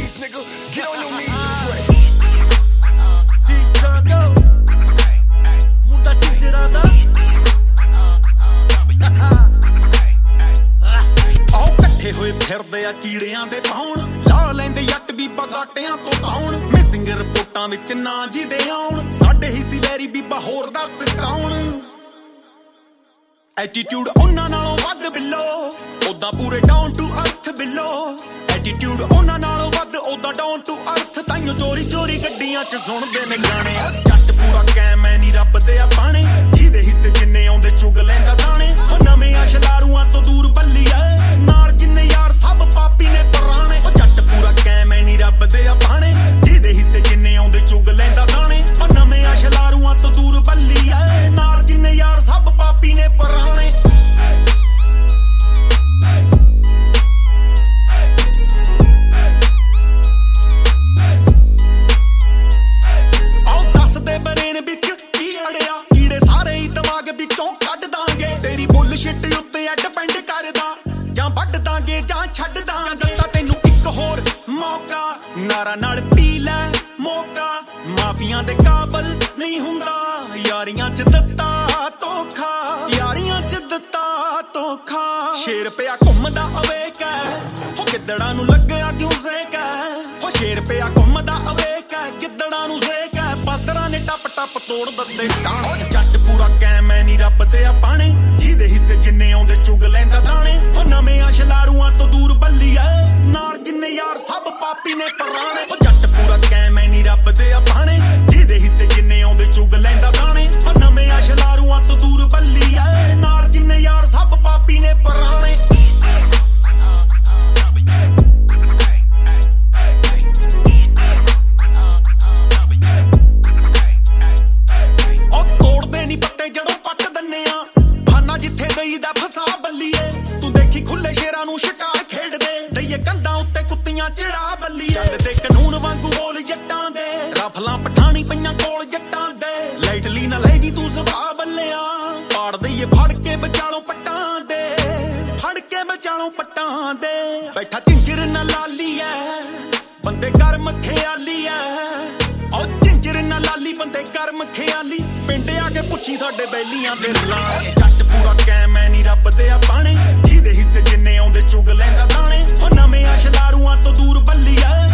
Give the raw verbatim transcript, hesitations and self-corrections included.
knees, nigga. Get on your knees and pray. ਮੁੰਡਾ ਚਿੰਜਰਾ ਦਾ ਆਓ ਇਕੱਠੇ ਹੋਏ ਫਿਰਦੇ ਆ ਕੀੜਿਆਂ ਦੇ ਪਾਉਣ ਲਾ ਲੈਂਦੇ ਜੱਟ ਬੀਬਾ ਗਾਟਿਆਂ ਤੋਂ ਪਾਉਣ ਮਿਸਿੰਗ ਰਿਪੋਰਟਾਂ ਵਿੱਚ ਨਾ ਜਿਹਦੇ ਆਉਣ ਸਾਡੇ ਹੀ ਸੀ ਵੈਰੀ ਬੀਬਾ ਹੋਰ ਦੱਸ ਕੌਣ ਐਟੀਟਿਊਡ ਉਹਨਾਂ ਨਾਲੋਂ ਵੱਧ ਬਿੱਲੋ ਉਦਾਂ ਪੂਰੇ down to earth Billo attitude ਉਹਨਾਂ ਨਾਲੋਂ ਵੱਧ ਉਦਾਂ ਡਾਊਨ ਟੂ ਅਰਥ ਤਾਈਓ ਚੋਰੀ ਚੋਰੀ ਗੱਡੀਆਂ 'ਚ ਸੁਣਦੇ ਨੇ ਗਾਣੇ ਜੱਟ ਪੂਰਾ ਕੈਮ ਐ ਨੀ ਰੱਬ ਦੇ ਆ ਬਾਣੇ ਜਿਹਦੇ ਹਿੱਸੇ ਜਿੰਨੇ ਆਉਂਦੇ ਚੁਗ ਲੈਂਦਾ ਦਾਣੇ ਉਹ ਨਵੇਂ ਆਸ਼ਲਾਰੂਆਂ ਤੋਂ ਦੂਰ ਬੱਲੀ ਐ ਨਾਲ ਜਿੰਨੇ ਯਾਰ ਸਭ ਪਾਪੀ ਨੇ ਪੁਰਾਣੇ ਉਹ ਜੱਟ ਪੂਰਾ ਕੈਮ ਐ ਨੀ ਰੱਬ ਦੇ ਆ ਬਾਣੇ ਜਿਹਦੇ ਹਿੱਸੇ ਜਿੰਨੇ ਆਉਂਦੇ ਚੁਗ ਲੈਂਦਾ ਦਾਣੇ ਉਹ ਨਵੇਂ ਆਸ਼ਲਾਰੂਆਂ ਤੋਂ ਦੂਰ ਬੱਲੀ ਐ ਨਾਲ ਜਿੰਨੇ ਯਾਰ ਸਭ ਪਾਪੀ ਨੇ ਪੁਰਾਣੇ ਤੇਰੀ ਬੁੱਲਸ਼ਿਟ ਉੱਤੇ ਐ ਡਿਪੈਂਡ ਕਰਦਾ ਜਾਂ ਵੱਢ ਦਾਂਗੇ ਜਾਂ ਛੱਡ ਦਾਂਗੇ ਦਿੱਤਾ ਤੈਨੂੰ ਇੱਕ ਹੋਰ ਮੌਕਾ ਨਾਰਾ ਨਾਲ ਪੀ ਲੈ ਮੌਕਾ ਮਾਫੀਆਂ ਦੇ ਕਾਬਲ ਨਹੀਂ ਹੁੰਦਾ ਯਾਰੀਆਂ 'ਚ ਦਿੱਤਾ ਧੋਖਾ ਯਾਰੀਆਂ 'ਚ ਦਿੱਤਾ ਧੋਖਾ ਸ਼ੇਰ ਪਿਆ ਘੁੰਮਦਾ ਅਵੇਕ ਹੈ ਉਹ ਗਿੱਦੜਾਂ ਨੂੰ ਲੱਗਿਆ ਕਿਉਂ ਜ਼ੇਕ ਹੈ ਉਹ ਸ਼ੇਰ ਪਿਆ ਘੁੰਮਦਾ ਅਵੇਕ ਹੈ ਗਿੱਦੜਾਂ ਨੂੰ ਜ਼ੇਕ ਹੈ ਬਾਦਰਾਂ ਨੇ ਟੱਪ ਟੱਪ ਤੋੜ ਦਿੱਤੇ ਟਾਣੇ ਜੱਟ ਪੂਰਾ ਕੈਮ ਐ ਨੀ ਰੱਬ ਦੇ ਆ ਬਾਣੇ ਜਿਹਦੇ ਹਿੱਸੇ ਜਿੰਨੇ ਆਉਂਦੇ ਚੁਗ ਲੈਂਦਾ ਦਾਣੇ ਉਹ ਨਵੇਂ ਆਸ਼ਲਾਰੂਆਂ ਤੋਂ ਦੂਰ ਬੱਲੀ ਐ ਨਾਲ ਜਿੰਨੇ ਯਾਰ ਸਭ ਪਾਪੀ ਨੇ ਪੁਰਾਣੇ ਉਹ ਜੱਟ ਪੂਰਾ ਕੈਮ ਐ ਨੀ ਰੱਬ ਦੇ ਆ ਬਾਣੇ ਜਿਹਦੇ ਹਿੱਸੇ ਜਿੰਨੇ ਆਉਂਦੇ ਚੁਗ ਲੈਂਦਾ ਦਾਣੇ ਉਹ ਨਵੇਂ ਆਸ਼ਲਾਰੂਆਂ ਤੋਂ ਦੂਰ ਬੱਲੀ ਐ ਨਾਲ ਜਿੰਨੇ ਯਾਰ ਸਭ ਪਾਪੀ ਨੇ ਪੁਰਾਣੇ ਜਿੱਥੇ ਗਈ ਦਾ ਫਸਾ ਬੱਲੀਏ ਤੂੰ ਦੇਖੀ ਖੁੱਲੇ ਸ਼ੇਰਾਂ ਨੂੰ ਸ਼ਿਕਾਰ ਖੇਡਦੇ ਦਈਏ ਕੰਧਾਂ ਉੱਤੇ ਕੁੱਤੀਆਂ ਚੜਾ ਬੱਲੀਏ ਚੱਲਦੇ ਕਾਨੂੰਨ ਵਾਂਗੂ ਬੋਲ ਜੱਟਾਂ ਦੇ ਰਫਲਾਂ ਪਠਾਣੀ ਪਈਆਂ ਕੋਲ ਜੱਟਾਂ ਦੇ ਲਾਈਟਲੀ ਨਾ ਲੈ ਜੀ ਤੂੰ ਸੁਭਾ ਬੱਲਿਆ ਪਾੜ ਦਈਏ ਫੜ ਕੇ ਬਚਾਲੋ ਪੱਟਾਂ ਦੇ ਫੜ ਕੇ ਬਚਾਲੋ ਪੱਟਾਂ ਦੇ ਬੈਠਾ ਝਿੰਜਰ ਨਾ ਲਾਲੀ ਐ ਬੰਦੇ ਕਰਮ ਖਿਆਲੀ ਐ ਉਹ ਝਿੰਜਰ ਨਾ ਲਾਲੀ ਬੰਦੇ ਕਰਮ ਖਿਆਲੀ ਪਿੰਡ ਆ ਕੇ ਪੁੱਛੀ ਸਾਡੇ ਬੈਲੀਆਂ ਦੇ ਲਾਂ ਜੱਟ ਪੂਰਾ ਕੈਮ ਐ ਨੀ ਰੱਬ ਦੇ ਆ ਬਾਣੇ ਜਿਹਦੇ ਹਿੱਸੇ ਜਿੰਨੇ ਆਉਂਦੇ ਚੁਗ ਲੈਂਦਾ ਦਾਣੇ ਉਹ ਨਵੇਂ ਆਸ਼ਲਾਰੂਆਂ ਤੋਂ ਦੂਰ ਬੱਲੀ ਐ